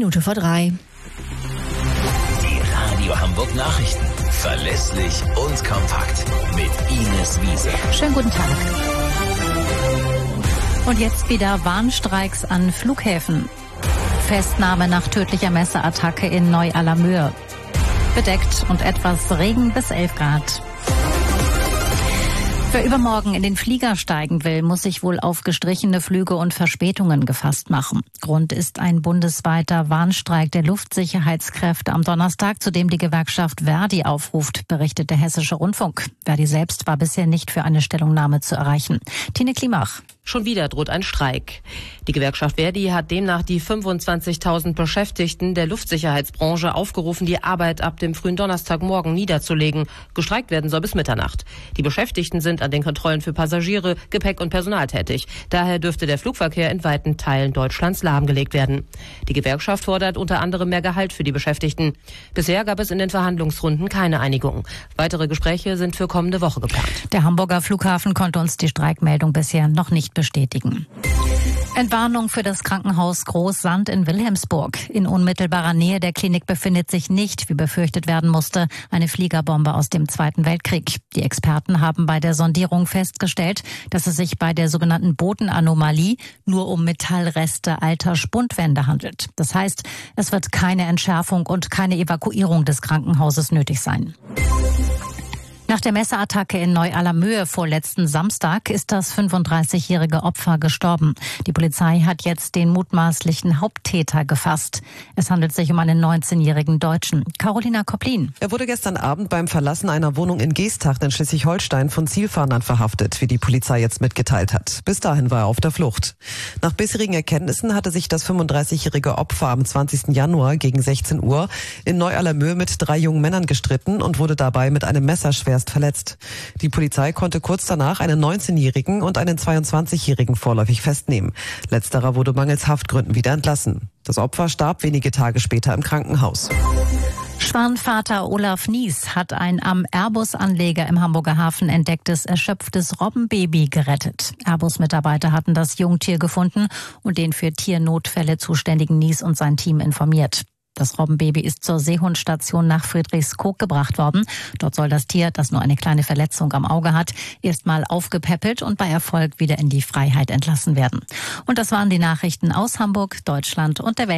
2:03. Die Radio Hamburg Nachrichten. Verlässlich und kompakt. Mit Ines Wiese. Schönen guten Tag. Und jetzt wieder Warnstreiks an Flughäfen. Festnahme nach tödlicher Messerattacke in Neu-Allermöhe. Bedeckt und etwas Regen bis 11 Grad. Wer übermorgen in den Flieger steigen will, muss sich wohl auf gestrichene Flüge und Verspätungen gefasst machen. Grund ist ein bundesweiter Warnstreik der Luftsicherheitskräfte am Donnerstag, zu dem die Gewerkschaft ver.di aufruft, berichtet der Hessische Rundfunk. ver.di selbst war bisher nicht für eine Stellungnahme zu erreichen. Tine Klimach. Schon wieder droht ein Streik. Die Gewerkschaft ver.di hat demnach die 25.000 Beschäftigten der Luftsicherheitsbranche aufgerufen, die Arbeit ab dem frühen Donnerstagmorgen niederzulegen. Gestreikt werden soll bis Mitternacht. Die Beschäftigten sind an den Kontrollen für Passagiere, Gepäck und Personal tätig. Daher dürfte der Flugverkehr in weiten Teilen Deutschlands lahmgelegt werden. Die Gewerkschaft fordert unter anderem mehr Gehalt für die Beschäftigten. Bisher gab es in den Verhandlungsrunden keine Einigung. Weitere Gespräche sind für kommende Woche geplant. Der Hamburger Flughafen konnte uns die Streikmeldung bisher noch nicht bestätigen. Entwarnung für das Krankenhaus Großsand in Wilhelmsburg. In unmittelbarer Nähe der Klinik befindet sich nicht, wie befürchtet werden musste, eine Fliegerbombe aus dem Zweiten Weltkrieg. Die Experten haben bei der Sondierung festgestellt, dass es sich bei der sogenannten Bodenanomalie nur um Metallreste alter Spundwände handelt. Das heißt, es wird keine Entschärfung und keine Evakuierung des Krankenhauses nötig sein. Nach der Messerattacke in Neu-Allermöhe vorletzten Samstag ist das 35-jährige Opfer gestorben. Die Polizei hat jetzt den mutmaßlichen Haupttäter gefasst. Es handelt sich um einen 19-jährigen Deutschen. Carolina Koplin. Er wurde gestern Abend beim Verlassen einer Wohnung in Geesthacht in Schleswig-Holstein von Zielfahndern verhaftet, wie die Polizei jetzt mitgeteilt hat. Bis dahin war er auf der Flucht. Nach bisherigen Erkenntnissen hatte sich das 35-jährige Opfer am 20. Januar gegen 16 Uhr in Neu-Allermöhe mit 3 jungen Männern gestritten und wurde dabei mit einem Messer schwerst verletzt. Die Polizei konnte kurz danach einen 19-jährigen und einen 22-jährigen vorläufig festnehmen. Letzterer wurde mangels Haftgründen wieder entlassen. Das Opfer starb wenige Tage später im Krankenhaus. Schwanvater Olaf Nies hat ein am Airbus-Anleger im Hamburger Hafen entdecktes, erschöpftes Robbenbaby gerettet. Airbus-Mitarbeiter hatten das Jungtier gefunden und den für Tiernotfälle zuständigen Nies und sein Team informiert. Das Robbenbaby ist zur Seehundstation nach Friedrichskoog gebracht worden. Dort soll das Tier, das nur eine kleine Verletzung am Auge hat, erstmal aufgepäppelt und bei Erfolg wieder in die Freiheit entlassen werden. Und das waren die Nachrichten aus Hamburg, Deutschland und der Welt.